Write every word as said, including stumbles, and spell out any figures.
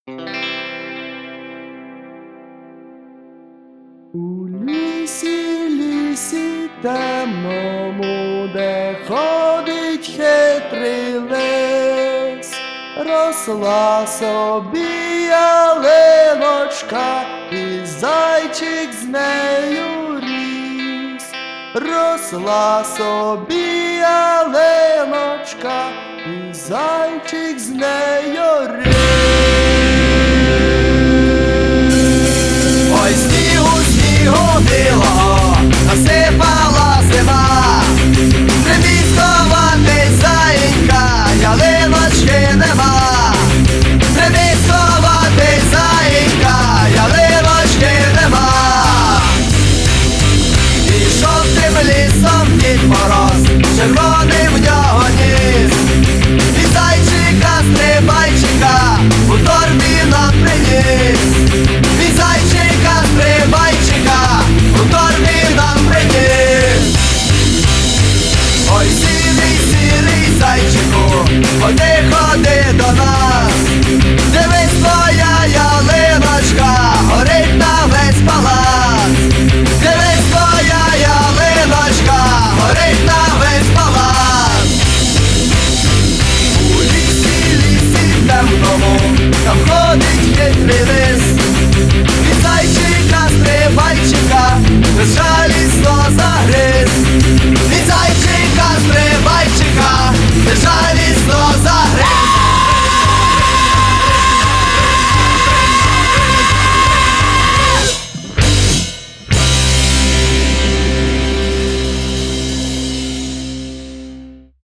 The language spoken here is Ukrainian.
У лісі, лісі темному, де ходить хитрий лис, росла собі ялиночка, і зайчик з нею ріс. Росла собі ялиночка, і зайчик з нею ріс.